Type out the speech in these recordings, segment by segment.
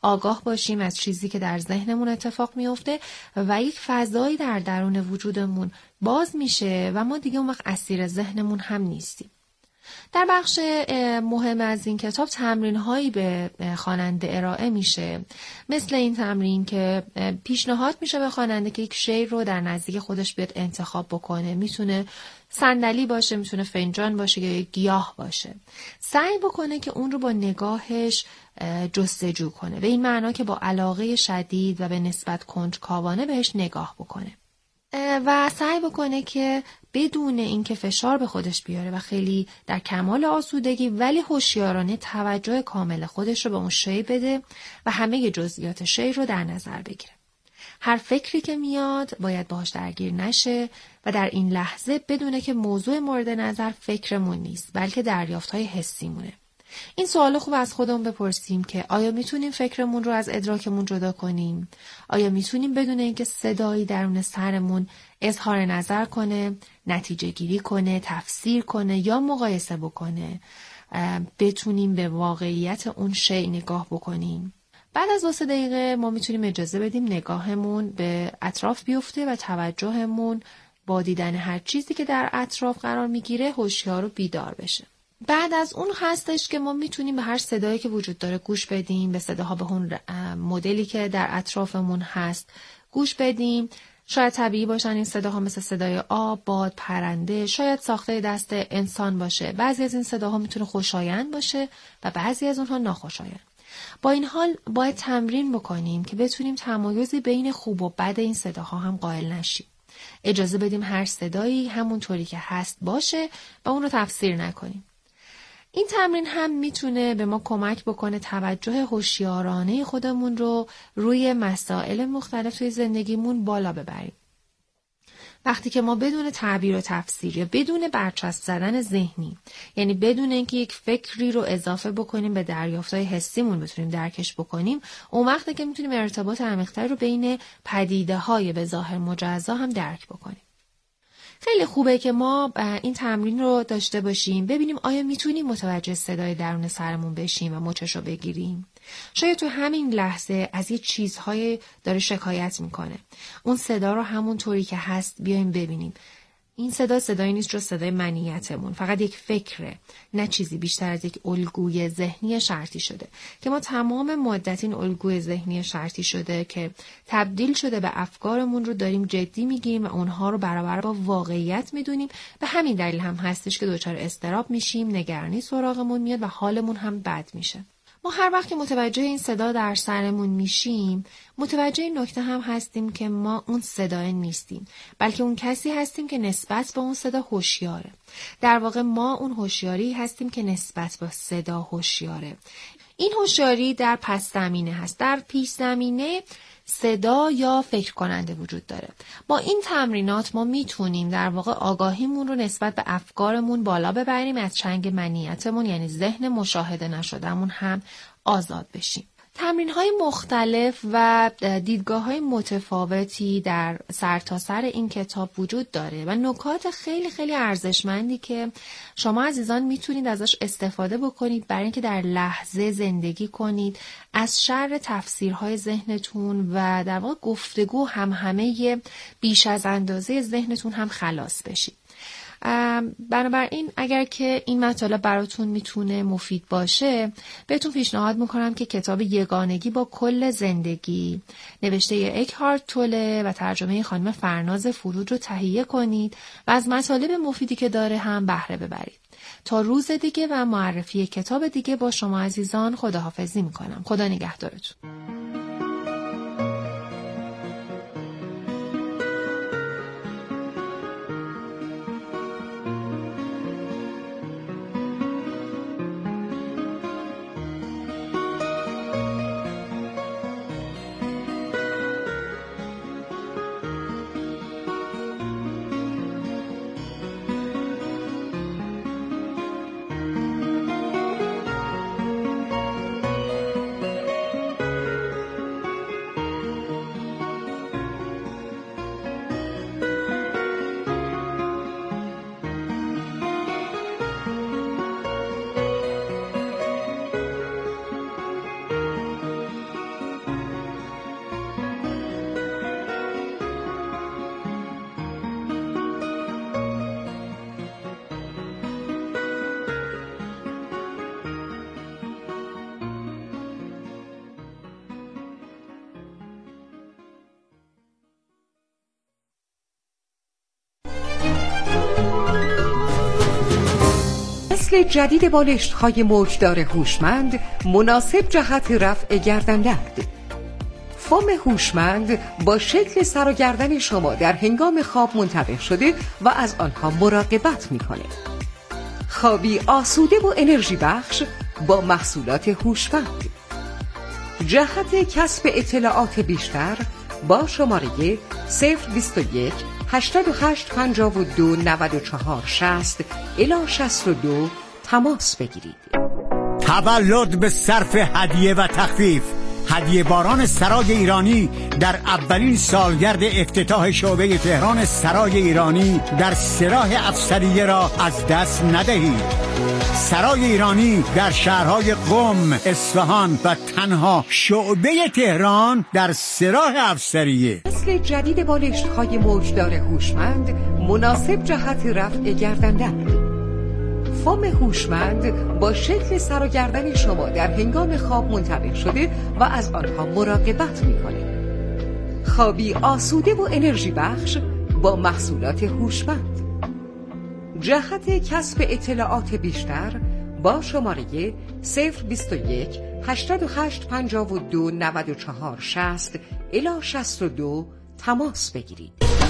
آگاه باشیم از چیزی که در ذهنمون اتفاق میفته و یک فضایی در درون وجودمون باز میشه و ما دیگه اون وقت اسیر ذهنمون هم نیستیم. در بخش مهم از این کتاب تمرین‌هایی به خواننده ارائه میشه، مثل این تمرین که پیشنهاد میشه به خواننده که یک شی رو در نزدیک خودش بیاد انتخاب بکنه. میتونه صندلی باشه، میتونه فنجان باشه یا یک گیاه باشه. سعی بکنه که اون رو با نگاهش جستجو کنه، به این معنا که با علاقه شدید و به نسبت کنجکاوانه بهش نگاه بکنه و سعی بکنه که بدون اینکه فشار به خودش بیاره و خیلی در کمال آسودگی ولی هوشیارانه توجه کامل خودش رو به اون شی بده و همه جزئیات شی رو در نظر بگیره. هر فکری که میاد باید باهاش درگیر نشه و در این لحظه بدونه که موضوع مورد نظر فکرمون نیست بلکه دریافت‌های حسیمونه. این سوال خوب از خودمون بپرسیم که آیا میتونیم فکرمون رو از ادراکمون جدا کنیم؟ آیا میتونیم بدون اینکه صدایی درون سرمون اظهار نظر کنه، نتیجه گیری کنه، تفسیر کنه یا مقایسه بکنه، بتونیم به واقعیت اون شی نگاه بکنیم؟ بعد از 2 دقیقه ما میتونیم اجازه بدیم نگاهمون به اطراف بیفته و توجهمون با دیدن هر چیزی که در اطراف قرار میگیره هوشیار و بیدار بشه. بعد از اون هستش که ما میتونیم به هر صدایی که وجود داره گوش بدیم، به صداها، به اون مدلی که در اطرافمون هست گوش بدیم. شاید طبیعی باشن این صداها، مثل صدای آب، باد، پرنده، شاید ساخته دست انسان باشه. بعضی از این صداها میتونه خوشایند باشه و بعضی از اونها ناخوشایند. با این حال باید تمرین بکنیم که بتونیم تمایزی بین خوب و بد این صداها هم قائل نشیم. اجازه بدیم هر صدایی همونطوری که هست باشه و اون رو تفسیر نکنیم. این تمرین هم میتونه به ما کمک بکنه توجه هوشیارانه خودمون رو روی مسائل مختلف توی زندگیمون بالا ببریم. وقتی که ما بدون تعبیر و تفسیر یا بدون برچسب زدن ذهنی، یعنی بدون اینکه یک فکری رو اضافه بکنیم به دریافت‌های حسیمون بتونیم درکش بکنیم، اون وقتی که میتونیم ارتباط عمیق‌تری رو بین پدیده‌های به ظاهر مجزا هم درک بکنیم. خیلی خوبه که ما این تمرین رو داشته باشیم، ببینیم آیا میتونیم متوجه صدای درون سرمون بشیم و مچش رو بگیریم. شاید تو همین لحظه از یه چیزهای داره شکایت میکنه. اون صدا رو همون طوری که هست بیایم ببینیم. این صدایی نیست جز صدای منیتمون، فقط یک فکره، نه چیزی بیشتر از یک الگوی ذهنی شرطی شده که ما تمام مدت این الگوی ذهنی شرطی شده که تبدیل شده به افکارمون رو داریم جدی میگیریم و اونها رو برابر با واقعیت میدونیم. به همین دلیل هم هستش که دچار اضطراب میشیم، نگرانی سراغمون میاد و حالمون هم بد میشه. ما هر وقت که متوجه این صدا در سرمون میشیم، متوجه این نکته هم هستیم که ما اون صدا نیستیم، بلکه اون کسی هستیم که نسبت به اون صدا هوشیاره. در واقع ما اون هوشیاری هستیم که نسبت به صدا هوشیاره. این هوشیاری در پس زمینه هست. در پیش زمینه صدا یا فکر کننده وجود داره. با این تمرینات ما میتونیم در واقع آگاهیمون رو نسبت به افکارمون بالا ببریم، از چنگ منیتمون یعنی ذهن مشاهده نشدهمون هم آزاد بشیم. تمرین‌های مختلف و دیدگاه‌های متفاوتی در سرتاسر این کتاب وجود داره و نکات خیلی خیلی ارزشمندی که شما عزیزان میتونید ازش استفاده بکنید برای اینکه در لحظه زندگی کنید، از شر تفسیرهای ذهنتون و در واقع گفتگو همه بیش از اندازه ذهنتون هم خلاص بشید. بنابراین اگر که این مطالب براتون میتونه مفید باشه، بهتون پیشنهاد میکنم که کتاب یگانگی با کل زندگی نوشته اکهارت توله و ترجمه خانم فرناز فرود رو تهیه کنید و از مطالب مفیدی که داره هم بهره ببرید. تا روز دیگه و معرفی کتاب دیگه با شما عزیزان خداحافظی میکنم. خدا نگهدارتون. نسل جدید بالشت‌های موجدار هوشمند مناسب جهت رفع گردن‌درد. فوم هوشمند با شکل سر و گردن شما در هنگام خواب منطبق شده و از آنها مراقبت می‌کنه. خوابی آسوده و انرژی بخش با محصولات هوشمند. جهت کسب اطلاعات بیشتر با شماره 021 88 52 94 60 الی 62 تماس بگیرید. تولد به صرف هدیه و تخفیف. هدیه باران سرای ایرانی در اولین سالگرد افتتاح شعبه تهران سرای ایرانی در سراح افسریه را از دست ندهید. سرای ایرانی در شهرهای قم، اصفهان و تنها شعبه تهران در سراح افسریه. نسل جدید بالشت‌های موجدار هوشمند مناسب جهت رفع گردن‌درد. فوم هوشمند با شکل سر و گردن شما در هنگام خواب منطبق شده و از آنها مراقبت می‌کنه. خوابی آسوده و انرژی بخش با محصولات هوشمند. جهت کسب اطلاعات بیشتر با شماره 021 88 52 94 60 الی 62 تماس بگیرید.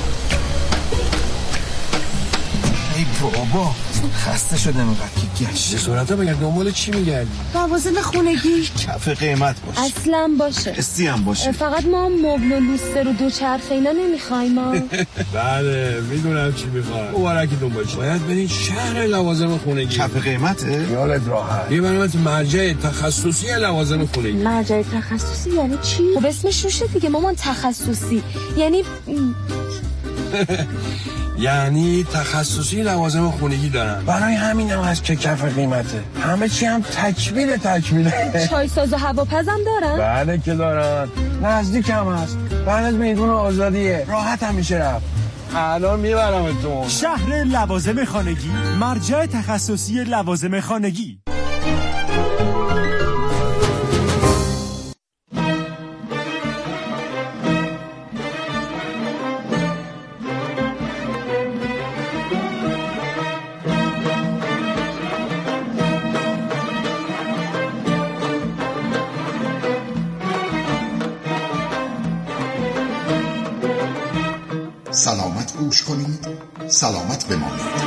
ای بابا خسته شدم اینقدر که گشت. سرعتا بگرد دنبال چی میگردی؟ لوازم خونگی کف قیمت باشه، اصلا باشه، استی هم باشه. فقط ما مبل و لوستر و دوچرخه اینا نمیخوایم ما. بله میدونم چی میخوای. مبارکی دنبال چی؟ باید برین شهر لوازم خونگی. کف قیمته؟ یالت راحت. یه برنامه مرجع تخصصی لوازم خونگی. مرجع تخصصی یعنی چی؟ خب اسمش روشه دیگه مامان، تخصصی یعنی یعنی تخصصی لوازم خونگی دارن. برای همین هم هست که کف قیمته. همه چی هم تکمیله. چای ساز و هواپزم دارن؟ بله که دارن. نزدیک هم هست. بعد از میدون آزادیه. راحت هم میشه رفت. الان میبرمتون. شهر لوازم خانگی، مرجع تخصصی لوازم خانگی. سلامت گوش کنید، سلامت بمانید.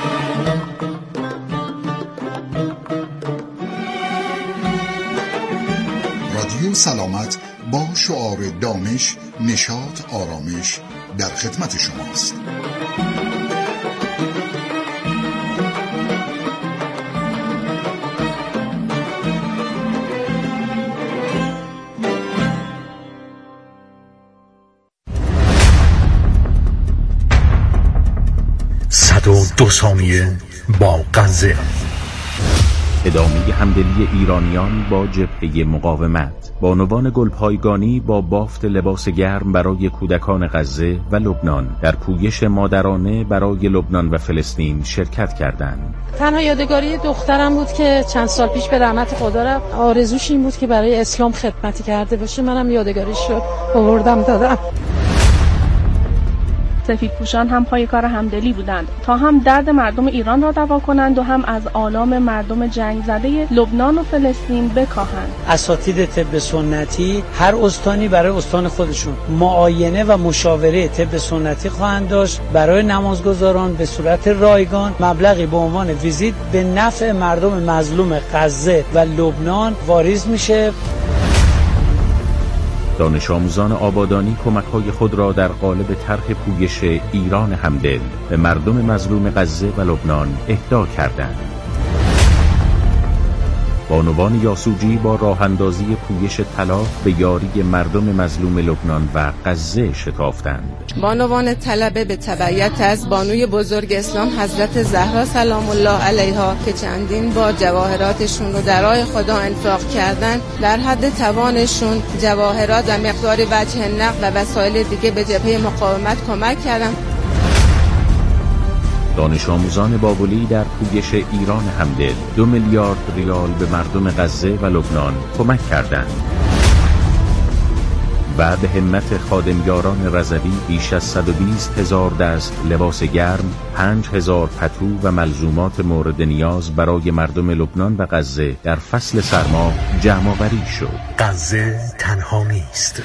رادیو سلامت با شعار دانش، نشاط، آرامش در خدمت شماست. دو ثانیه با غزه. ادامه همدلی ایرانیان با جبهه مقاومت. بانوان گلپایگانی با بافت لباس گرم برای کودکان غزه و لبنان در پویش مادرانه برای لبنان و فلسطین شرکت کردند. تنها یادگاری دخترم بود که چند سال پیش به رحمت خدا رفت. آرزوش این بود که برای اسلام خدمتی کرده باشه. منم یادگاریش رو آوردم دادم. سفیدپوشان هم پای کار همدلی بودند تا هم درد مردم ایران را دوا کنند و هم از آلام مردم جنگ زده لبنان و فلسطین بکاهند. اساتید طب سنتی هر استانی برای استان خودشون معاینه و مشاوره طب سنتی خواهند داشت. برای نمازگزاران به صورت رایگان مبلغی به عنوان ویزیت به نفع مردم مظلوم غزه و لبنان واریز میشه. دانش آموزان آبادانی کمک‌های خود را در قالب طرح پویش ایران همدل به مردم مظلوم غزه و لبنان اهدا کردند. بانوان یاسوجی با راه اندازی پویش طلا به یاری مردم مظلوم لبنان و غزه شتافتند. بانوان طلبه به تبعیت از بانوی بزرگ اسلام حضرت زهرا سلام الله علیها که چندین بار جواهراتشون رو در راه خدا انفاق کردند، در حد توانشون جواهرات و مقدار وجه نقد و وسایل دیگه به جبهه مقاومت کمک کردند. دانش آموزان بابلی در پویش ایران همدل 2 میلیارد ریال به مردم غزه و لبنان کمک کردند. و به همت خادمیاران رضوی بیش از 120,000 دست لباس گرم، 5,000 پتو و ملزومات مورد نیاز برای مردم لبنان و غزه در فصل سرما جمع‌آوری شد. غزه تنها نیست.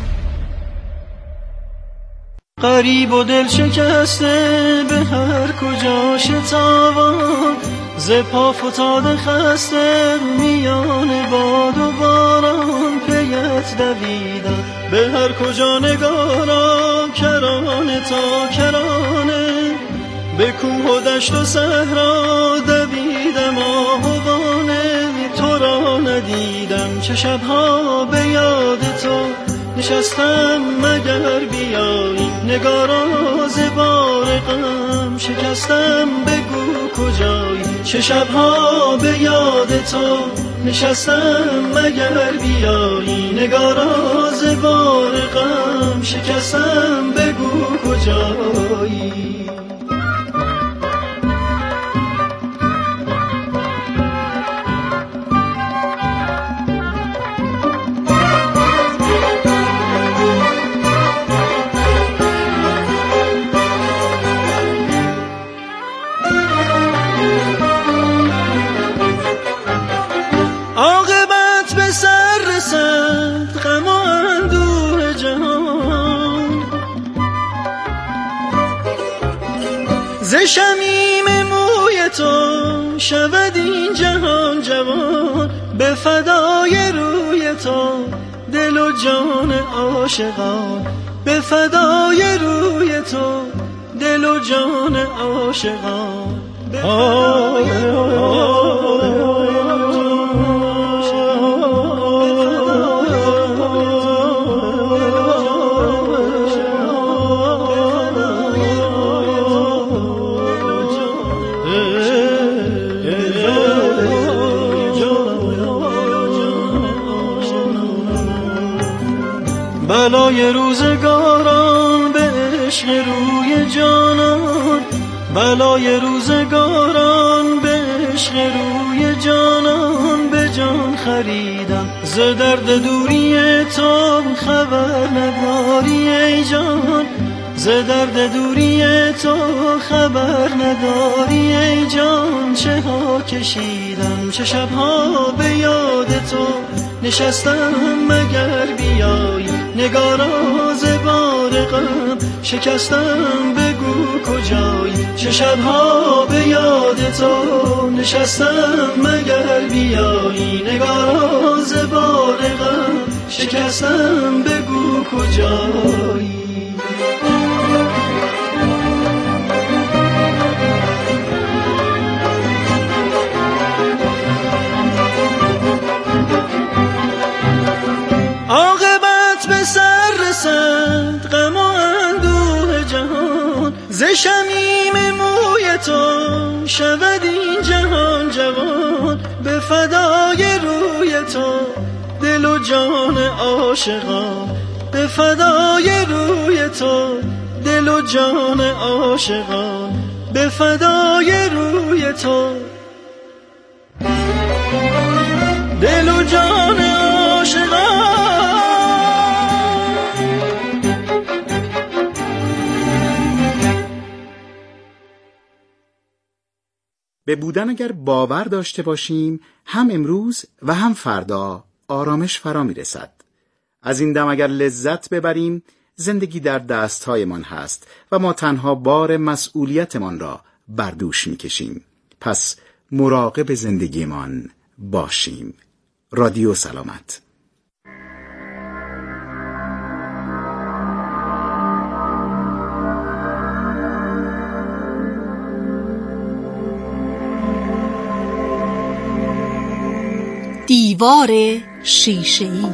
غریب و دل شکسته به هر کجا شتابان، ز پا فتاده خسته میان باد و باران، پیت دویدم به هر کجا نگارم، کرانه تا کرانه به کوه و دشت و صحرا دویدم آهوانه، تو را ندیدم چه شبها به یاد تو نشستم مگر بیایی، نگارا ز بار غم شکستم بگو کجایی، چه شبها به یاد تو نشستم مگر بیایی، نگارا ز بار غم شکستم بگو کجایی. ز شمیم موی تو شود این جهان جوان، به فدای روی تو دل و جان عاشقان، به فدای روی تو دل و جان عاشقان. بلای روزگاران به عشق روی جانان، بلای روزگاران به عشق روی جانان، به جان خریدم ز درد دوری تو خبر نداری ای جان، ز درد دوری تو خبر نداری ای جان، چه ها کشیدم چه شبها به یاد تو نشستم مگر بیایی، نگارا ز بار غم شکستم بگو کجایی، چه شبها به یاد تو نشستم مگر بیایی، نگارا ز بار غم شکستم بگو کجایی. عاقبت به سر رسد غم و اندوه جهان، ز شمیم موی تو شود این جهان جوان، به فدای روی تو دل و جان عاشقان، به فدای روی تو دل و جان عاشقان، به فدای روی تو دل و جان عاشقان. به بودن اگر باور داشته باشیم هم امروز و هم فردا آرامش فرا می رسد. از این دم اگر لذت ببریم زندگی در دستهایمان هست و ما تنها بار مسئولیتمان را بر دوش می کشیم. پس مراقب زندگیمان باشیم. رادیو سلامت. دیوار شیشه‌ای.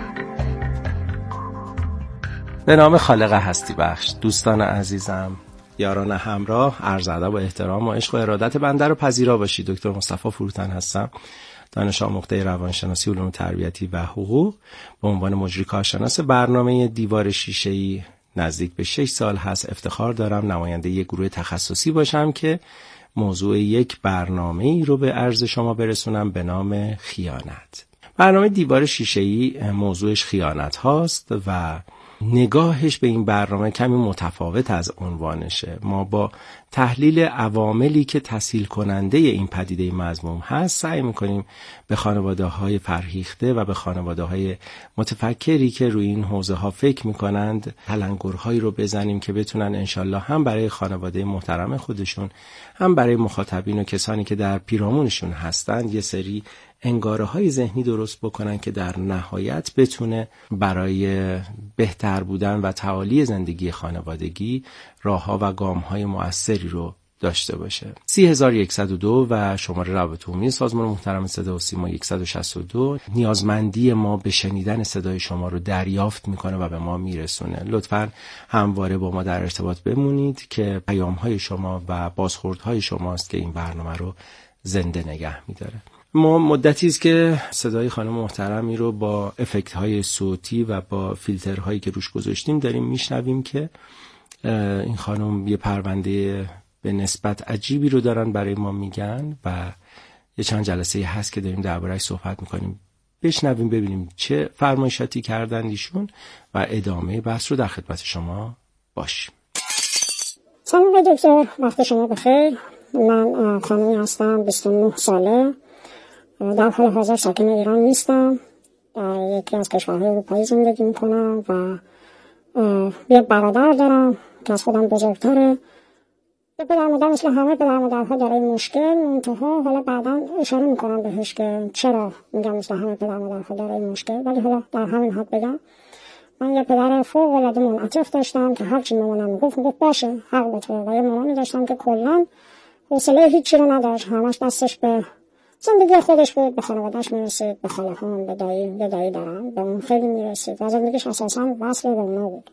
به نام خالق هستی بخش، دوستان عزیزم، یاران همراه، عرض ادب و احترام و عشق و ارادت بنده رو پذیرا باشید. دکتر مصطفی فروتن هستم، دانش آموخته روانشناسی، علوم تربیتی و حقوق. به عنوان مجری کارشناس برنامه دیوار شیشه‌ای نزدیک به 6 سال هست افتخار دارم نماینده یک گروه تخصصی باشم که موضوع یک برنامه‌ای رو به عرض شما برسونم به نام خیانت. برنامه دیوار شیشه‌ای موضوعش خیانت هاست و نگاهش به این برنامه کمی متفاوت از عنوانشه. ما با تحلیل عواملی که تسهیل کننده این پدیده مذموم هست سعی میکنیم به خانواده‌های فرهیخته و به خانواده‌های متفکری که روی این حوزه ها فکر میکنند تلنگرهایی رو بزنیم که بتونن انشالله هم برای خانواده محترم خودشون هم برای مخاطبین و کسانی که در پیرامونشون هستند یه سری انگاره‌های ذهنی درست بکنن که در نهایت بتونه برای بهتر بودن و تعالی زندگی خانوادگی راه‌ها و گام‌های مؤثری رو داشته باشه. 30102 و شماره روابط عمومی سازمان محترم صدا و سیما 162 نیازمندی ما به شنیدن صدای شما رو دریافت میکنه و به ما میرسونه. لطفاً همواره با ما در ارتباط بمونید که پیام‌های شما و بازخوردهای شماست که این برنامه رو زنده نگه میداره. ما مدتی است که صدای خانم محترمی رو با افکت‌های صوتی و با فیلترهایی که روش گذاشتیم داریم میشنویم که این خانم یه پرونده به نسبت عجیبی رو دارن برای ما میگن و یه چند جلسه هست که داریم درباره‌اش صحبت میکنیم. بشنویم ببینیم چه فرمایشاتی کردن ایشون و ادامه بحث رو در خدمت شما باشیم. سلام دکتر، وقت شما بخیر. من خانمی هستم، 29 ساله، در حال حاضر ساکن ایران نیستم، در یکی از کشورهای اروپایی زندگی میکنم و یه برادر دارم که از خودم بزرگتره. یه پدر مادر مثل همه پدر مادرها داره مشکل، منتها حالا بعدا اشاره میکنم بهش که چرا میگم مثل همه پدر مادرها داره مشکل، ولی حالا در همین حد بگم من یه پدر فوق العاده منعطف داشتم که هرچی مامانم میگفت باشه حق به تو، و یه مامانی داشتم که کلا حوصله هیچی رو نداشت، همش دستش به زندگی خودش بود، به خانواده‌اش میرسید، به خاله‌هام، به دایی دارم، به اون خیلی میرسید و زندگیش اساساً وصل به اونا بود.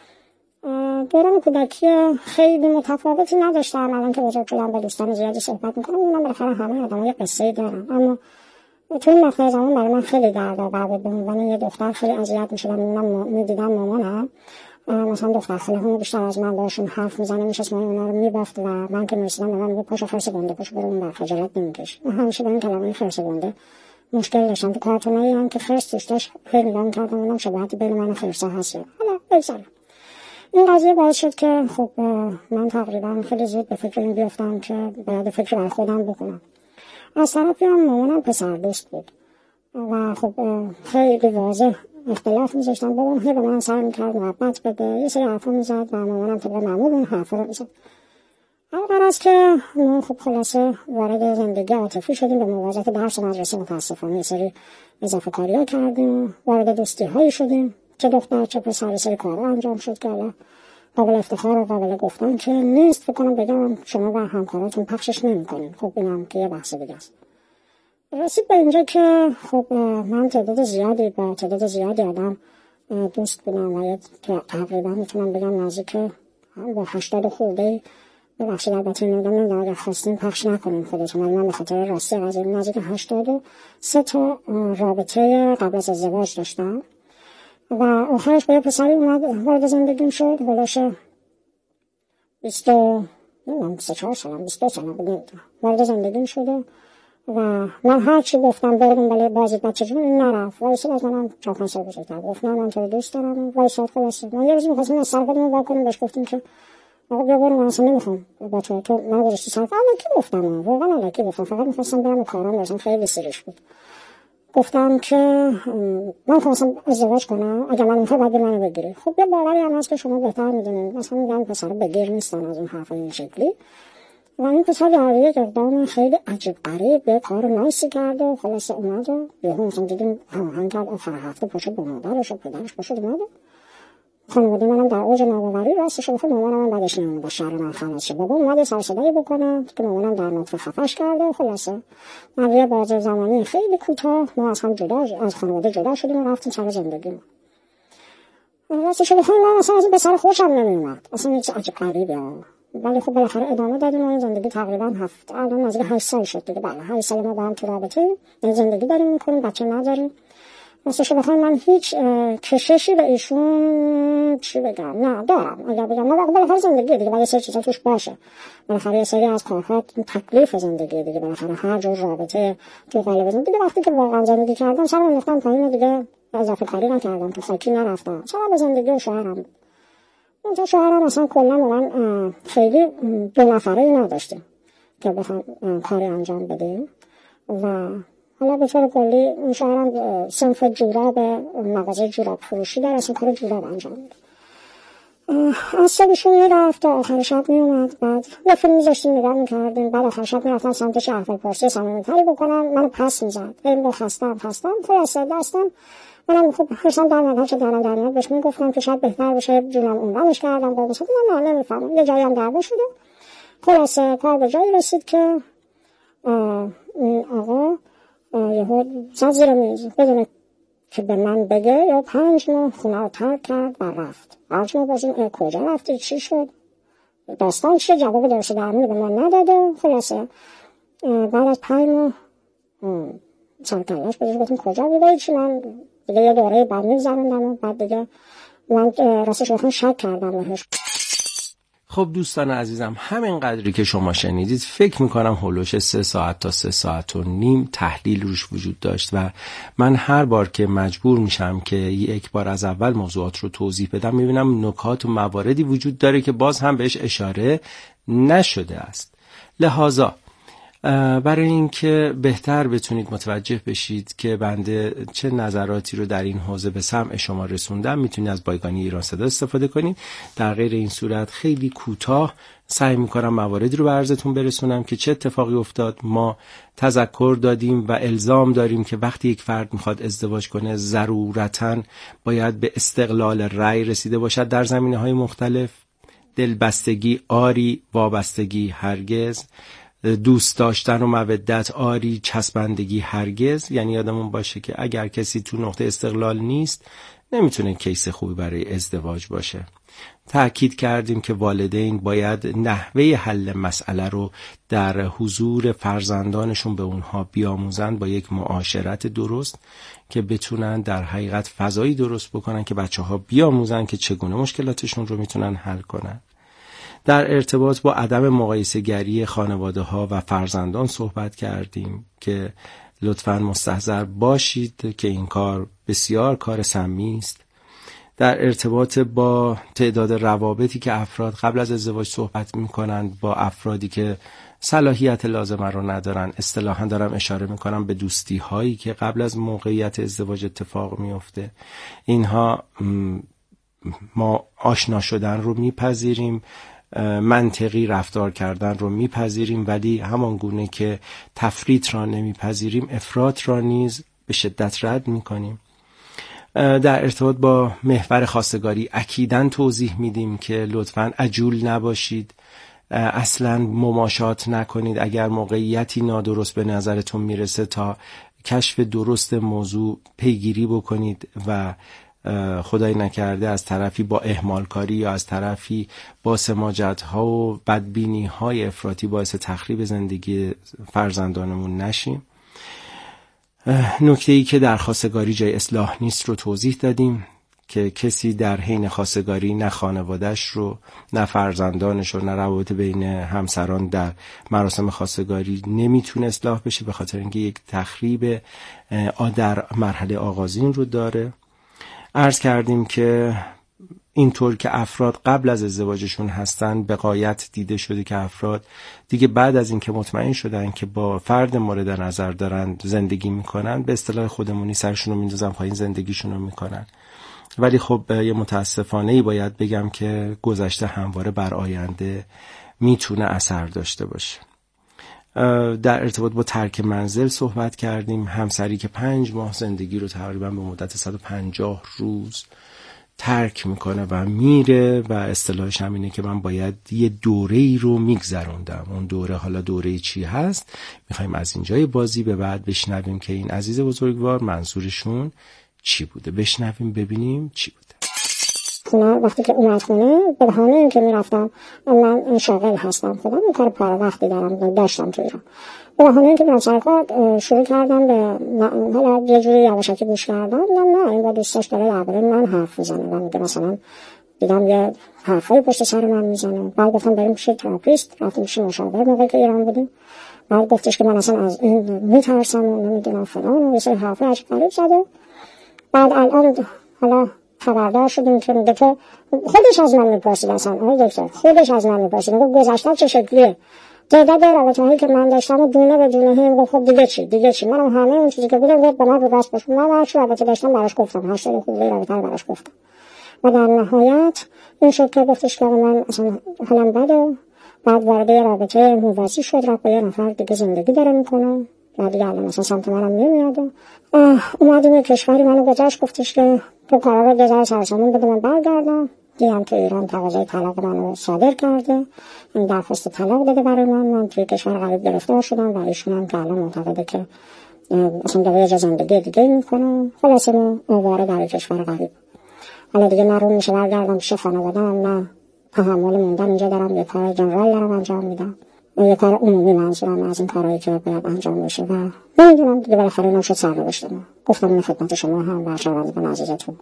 دوران کودکی خیلی متفاوتی نداشتم. الان که بزرگ شدم با دوستان زیادی صحبت میکنم، اونم بالاخره همه آدم‌ها یه قصه‌ای دارن، اما تو این مقطع زمان برای من خیلی دردآور بود. به عنوان یه دختر خیلی اذیت میشدم، میدیدم مامانم مثلا دختر خاله‌ها بیشتر از من باشون حرف میزنه، میشه من اونا رو میبافت و من که میرسیدم به من میگه پاشو خرس گنده پاشو برو اون بر خجالت نمیکش. من همیشه با این کلمه خرس گنده مشکل داشتم. تو کارتونایی هم که خرس توش داشت خیلی نگاه میکردم اونم شباهتی بین من و خرس‌ها هست. حالا بگذارم. این قضیه باعث شد که خب من تقریبا خیلی زود به فکر این بیافتم که باید فکر بر خودم بکنم. از طرفی هم مامانم پسر دوست بود و خب خیلی واضح اختلاف میذاشتم. بابام هی به من سعی میکرد محبت بده، یه سری حرفا میزد و مامانم طبق معمول اون حرفا رو میزد. هر از که ما خب خلاصه وارد زندگی عاطفی شدیم، به موازات درس و مدرسه متاسفانه یه سری اضافه کاری‌ها کردیم، وارد دوستی‌هایی شدیم، چه دختر چه پسر، سری کارا انجام شد که حالا قابل افتخار و قابل گفتن که نیست. فکر کنم بگم شما و همکاراتون پخشش نمی‌کنین. خب اینم که یه بحث دیگه است. رسید به اینجا که خب من تعداد زیادی آدم دوست بودم و تقریبا میتونم بگم نزدیک با 80 خورده، ببخشید البته نمیدونم اگر خواستین پخش نکنین خودتون، ولی من به خاطر راستی قضیه نزدیک 83 تا رابطه قبل از ازدواج داشتم و آخرش با یه پسری اومد وارد زندگیم شد. هلوش 24 سالم 22 سالم بود وارد زندگیم شد و من هر چی گفتم بریم ولی بازی بچه جون این نرفت. وایساد از منم 4-5 سال بزرگتر گفت نه من تو دوست دارم. وایساد خلاصه من یه روز می‌خواستم از سر خودمون واکنیم، بهش گفتیم که آقا بیا برو، من اصلا نمیخوام با تو من گذاشتی سر الکی گفتم، واقعا الکی گفتم، فقط می‌خواستم برم کارام برسم، خیلی سریش بود. گفتم که من خواستم ازدواج کنم، اگه من میخوام باید منو بگیری. خب یه باوری هم هست که شما بهتر میدونید، مثلا میگن پسر بگیر نیستن از این حرفا این شکلی، و این پسر در یک اقدام خیلی عجیب غریب به کار نایسی کرد و خلاصه اومد و یهو مثلا دیدیم هماهنگ کرد آخر هفته پاشو با مادرش و پدرش پاشو اومد. خانواده منم در اوج ناباوری راستش رو بخوام مامانم بعدش نمیاد با شهر من خلاص شد. بابا اومد سر صدایی بکنه که مامانم در نطفه خفش کرد و خلاصه در یه بازه زمانی خیلی کوتاه ما از هم از خانواده جدا شدیم و رفتیم سر زندگیمون. راستش رو بخوام من اصلا از این پسر خوشم نمیومد، اصلا یه چیز عجیب غریبه. ولی خب بالاخره ادامه دادیم و این زندگی تقریبا الان نزدیک 8 سال شد دیگه. بله 8 سال ما با هم تو رابطه زندگی داریم میکنیم، بچه نداریم. راستش بخوام من هیچ کششی به ایشون چی بگم نه دارم. اگر بگم نه بالاخره زندگی دیگه باید یه سری چیزا توش باشه. بالاخره یه سری از کارها تکلیف زندگی دیگه. بالاخره هر جور رابطه تو قالب زندگی وقتی که واقعا زندگی کردم سرم انداختم پایین دیگه، اضافه کاری نکردم، تو خاکی نرفتم. سرم به زندگی و شوهرم. اونجا شوهرم اصلا کلا با من خیلی دو نفره نداشتیم که بخوام کاری انجام بدیم و حالا به طور کلی اون شوهرم صنف جوراب مغازه جوراب فروشی داره، اصلا کار جوراب انجام میده. از صبحشون میرفت تا آخر شب میومد، بعد یه فیلم میذاشتیم نگاه میکردیم، بعد آخر شب میرفتم سمتش احوال پرسی صمیمیتری بکنم، منو پس میزد. خیلی خستم خلاصه دستم منم خوب حسن در نگاه چه دارم در میاد بهش میگفتم که شاید بهتر بشه جونم عنوانش کردم با مثلا نه نمیفهمم. یه جایی هم دعوا شده. خلاصه کار به جایی رسید که این آقا یهو زد زیر میز بدون که به من بگه یا 5 ماه خونه رو ترک کرد و رفت. 5 ماه بازیم کجا رفتی چی شد داستان چیه جواب درست درمونی به من نداده. خلاصه بعد از 5 ماه سرکلش بازیم گفتیم کجا بوده چی. من دیگه یه دوره بعد میگذروندم و بعد دیگه من راستش بخوام شک کردم بهش. خب دوستان عزیزم، همین قدری که شما شنیدید فکر میکنم هولوش 3 ساعت تا 3 ساعت و نیم تحلیل روش وجود داشت و من هر بار که مجبور میشم که یک بار از اول موضوعات رو توضیح بدم میبینم نکات و مواردی وجود داره که باز هم بهش اشاره نشده است. لحاظا برای اینکه بهتر بتونید متوجه بشید که بنده چه نظراتی رو در این حوزه به سمع شما رسوندم میتونید از بایگانی ایران صدا استفاده کنید. در غیر این صورت خیلی کوتاه سعی میکنم مواردی رو به عرضتون برسونم که چه اتفاقی افتاد. ما تذکر دادیم و الزام داریم که وقتی یک فرد میخواد ازدواج کنه ضرورتاً باید به استقلال رأی رسیده باشد در زمینه‌های مختلف. دلبستگی آری، وابستگی هرگز. دوست داشتن و مودت آری، چسبندگی هرگز. یعنی یادمون باشه که اگر کسی تو نقطه استقلال نیست نمیتونه کیس خوبی برای ازدواج باشه. تأکید کردیم که والدین باید نحوه حل مسئله رو در حضور فرزندانشون به اونها بیاموزن با یک معاشرت درست که بتونن در حقیقت فضایی درست بکنن که بچه‌ها بیاموزن که چگونه مشکلاتشون رو میتونن حل کنن. در ارتباط با عدم مقایسه‌گری خانواده‌ها و فرزندان صحبت کردیم که لطفاً مستحضر باشید که این کار بسیار کار سمی است. در ارتباط با تعداد روابطی که افراد قبل از ازدواج صحبت می‌کنند با افرادی که صلاحیت لازمه رو ندارن، اصطلاحاً دارم اشاره می‌کنم به دوستی‌هایی که قبل از موقعیت ازدواج اتفاق میفته. اینها ما آشنا شدن رو میپذیریم، منطقی رفتار کردن رو میپذیریم، ولی همان گونه که تفریط را نمیپذیریم افراط را نیز به شدت رد میکنیم. در ارتباط با محور خواستگاری اکیداً توضیح میدیم که لطفاً عجول نباشید، اصلاً مماشات نکنید. اگر موقعیتی نادرست به نظرتون میرسه تا کشف درست موضوع پیگیری بکنید و خدای نکرده از طرفی با اهمالکاری یا از طرفی با سماجت‌ها و بدبینی‌های افراطی باعث تخریب زندگی فرزندانمون نشیم. نکته‌ای که در خواستگاری جای اصلاح نیست رو توضیح دادیم که کسی در حین خواستگاری نه خانواده‌اش رو نه فرزندانش رو نه روابط بین همسران در مراسم خواستگاری نمیتونه اصلاح بشه به خاطر اینکه یک تخریب در مرحله آغازین رو داره. عرض کردیم که اینطور که افراد قبل از ازدواجشون هستن به غایت دیده شده که افراد دیگه بعد از اینکه مطمئن شدن که با فرد مورد نظر دارن زندگی میکنن به اصطلاح خودمونی سرشون رو میندازن پایین زندگیشون رو میکنن. ولی خب یه متاسفانه‌ای باید بگم که گذشته همواره بر آینده میتونه اثر داشته باشه. در ارتباط با ترک منزل صحبت کردیم. همسری که 5 ماه زندگی رو تقریبا به مدت 150 روز ترک میکنه و میره و اصطلاحش هم اینه که من باید یه دوره‌ای رو میگذروندم. اون دوره حالا دوره چی هست میخوایم از اینجای بازی به بعد بشنویم که این عزیز بزرگوار منظورشون چی بوده. بشنویم ببینیم چی بوده. خونه وقتی که اومد خونه به بهانه اینکه میرفتم من شاغل هستم خودم این کار پاره وقتی داشتم تو ایران، به بهانه اینکه من سرکار شروع کردم به حالا یه جوری یواشکی گوش کردم، نه این با دوستاش داره درباره من حرف میزنه و میگه مثلا دیدم یه حرفای پشت سر من میزنه. بعد گفتم بریم پیش تراپیست، رفتیم پیش مشاور موقعی که ایران بودیم. بعد گفتش که من اصلا از این میترسم و نمیدونم فلان و یه سری حرفای عجیب غریب زده. بعد الان حالا خبردار شدیم که میگه که خودش از من میپرسید، اصلا آقای دکتر خودش از من میپرسید میگه گذشته چه شکلیه، تعداد رابطه‌هایی که من داشتم و دونه به دونه هم. خب دیگه چی منم همه اون چیزی که بودم گفت به من رو دست بشون، من هر چی رابطه داشتم براش گفتم، 80 خورده رابطه رو براش گفتم. و در نهایت این شد که گفتش که من اصلا حالم بده. بعد وارد رابطه موازی شد، رفت با یه نفر دیگه زندگی داره میکنه و دیگه الان مثلا سمت منم نمیاد. اومدیم یه کشوری منو گذاشت، گفتش که تو قراره جزای سرسامون بده من برگردم. دیدم که ایران تقاضای طلاق منو صادر کرده، این درخواست طلاق داده برای من توی کشور غریب گرفتار شدم و ایشون هم که الان معتقده که اصلا داره یه جا زندگی دیگه میکنه. خلاصه ما آواره در کشور غریب. حالا دیگه من رو میشه برگردم پیش خانواده‌ام، نه تحمل موندن اینجا دارم، یه کار جنرال دارم انجام میدم، یه کار عمومی منظورم از این کارهایی که باید انجام بشه و نمیدونم دیگه بالاخره اینم شد سرنوشت ما. گفتم این خدمت شما هم و شنوندگان عزیزتون.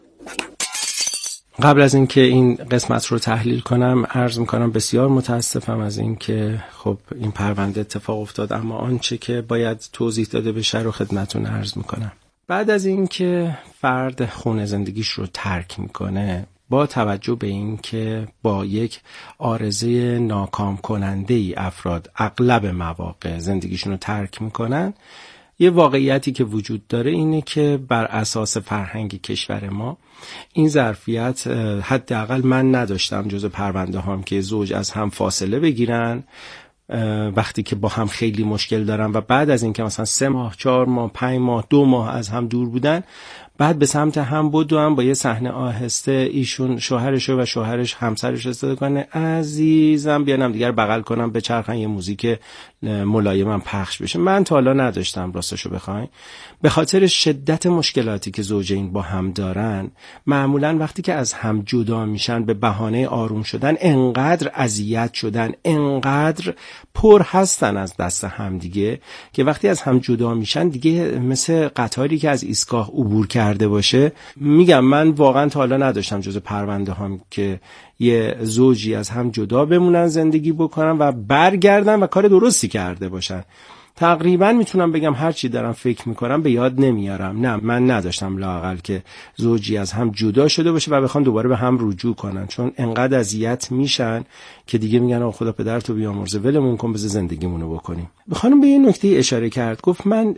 قبل از اینکه این قسمت رو تحلیل کنم عرض میکنم بسیار متاسفم از اینکه خب این پرونده اتفاق افتاد، اما آنچه که باید توضیح داده بشه رو خدمتتون عرض میکنم. بعد از اینکه فرد خونه زندگیش رو ترک میکنه، با توجه به اینکه با یک عارضه ناکام کننده ای افراد اغلب مواقع زندگیشون رو ترک میکنن، یه واقعیتی که وجود داره اینه که بر اساس فرهنگ کشور ما این ظرفیت حداقل من نداشتم جز پرونده هام که زوج از هم فاصله بگیرن وقتی که با هم خیلی مشکل دارن و بعد از اینکه مثلا 3 ماه 4 ماه 5 ماه 2 ماه از هم دور بودن بعد به سمت هم بدوم با یه صحنه آهسته ایشون شوهرشو و شوهرش همسرش استفاده کنه عزیزم بیانم دیگر بغل کنم به چرخن یه موزیک ملایمم پخش بشه. من تا حالا نداشتم راستشو بخواین، به خاطر شدت مشکلاتی که زوجین با هم دارن معمولا وقتی که از هم جدا میشن به بهانه آروم شدن انقدر اذیت شدن، انقدر پر هستن از دست هم دیگه که وقتی از هم جدا میشن دیگه مثل قطاری که از ایستگاه عبور کرده باشه. میگم من واقعا تا حالا نداشتم جز پرونده هم که یه زوجی از هم جدا بمونن زندگی بکنن و برگردن و کار درستی کرده باشن. تقریبا میتونم بگم هر چی دارم فکر میکنم به یاد نمیارم. نه من نداشتم لااقل که زوجی از هم جدا شده باشه و بخوان دوباره به هم رجوع کنن، چون انقدر اذیت میشن که دیگه میگن آقا خدا پدرتو بیامرزه ولمون کن بذار زندگیمونو بکنیم. خانم به این نکته اشاره کرد، گفت من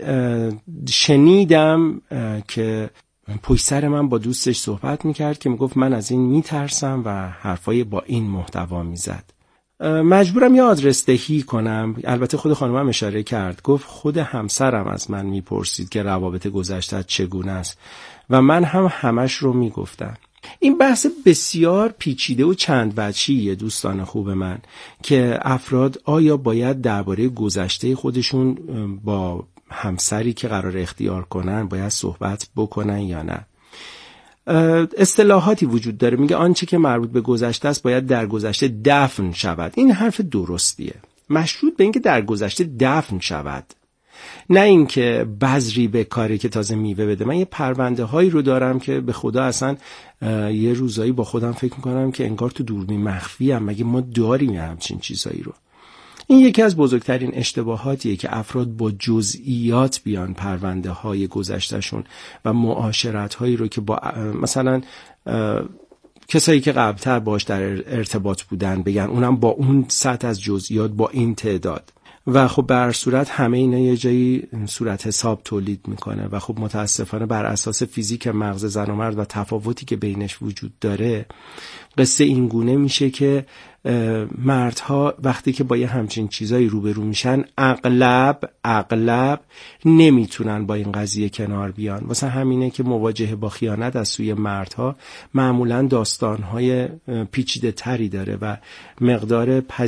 شنیدم که پشت سر من با دوستش صحبت میکرد که میگفت من از این میترسم و حرفای با این محتوا میزد. مجبورم یه آدرس دهی کنم. البته خود خانمم اشاره کرد، گفت خود همسرم از من میپرسید که روابط گذشته چگونه است و من هم همش رو میگفتم. این بحث بسیار پیچیده و چند وجهیه دوستان خوب من که افراد آیا باید درباره گذشته خودشون با همسری که قرار اختیار کنن باید صحبت بکنن یا نه. اصطلاحاتی وجود داره میگه آنچه که مربوط به گذشته است باید در گذشته دفن شود. این حرف درستیه، مشروط به اینکه در گذشته دفن شود، نه اینکه بذری به کاری که تازه میوه بده. من یه پرونده هایی رو دارم که به خدا اصلا یه روزایی با خودم فکر میکنم که انگار تو دوربین مخفی ام، مگه ما داریم همچین چیزایی رو. این یکی از بزرگترین اشتباهاتیه که افراد با جزئیات بیان پرونده های گذشتهشون و معاشرت هایی رو که با مثلا کسایی که قبلتر باش در ارتباط بودن بگن، اونم با اون سطح از جزئیات با این تعداد و خب به هر صورت همه اینا یه جایی صورت حساب تولید میکنه و خب متاسفانه بر اساس فیزیک مغز زن و مرد و تفاوتی که بینش وجود داره قصه این گونه میشه که مردها وقتی که با یه همچین چیزایی روبرو میشن اغلب نمیتونن با این قضیه کنار بیان. واسه همینه که مواجهه با خیانت از سوی مردها معمولا داستانهای پیچیده تری داره و مقدار